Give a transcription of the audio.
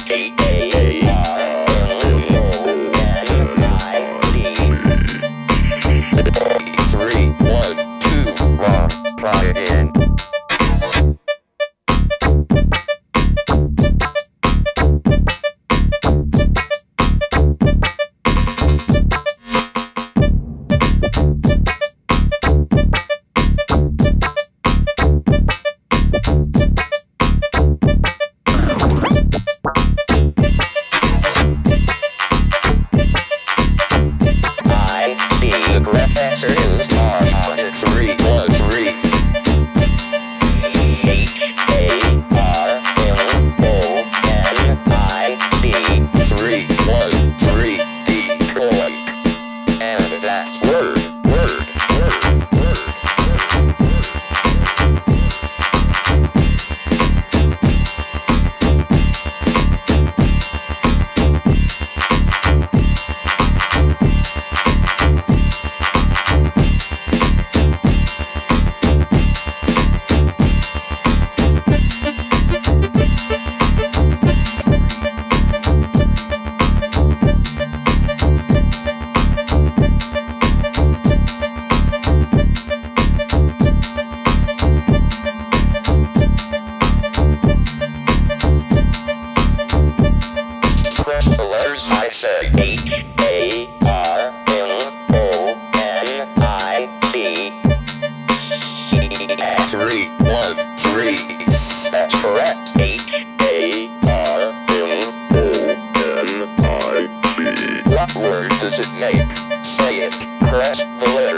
Three, one, two, one, try again. The correct answer is R. 3, 1, 3. H-A-R-M-O-N-I-C. 3, 1, 3, decoy. And that's word. Press the letters I said. H-A-R-M-O-N-I-C. 3, 1, 3. That's correct. H-A-R-M-O-N-I-C. What word does it make? Say it. Press the letters.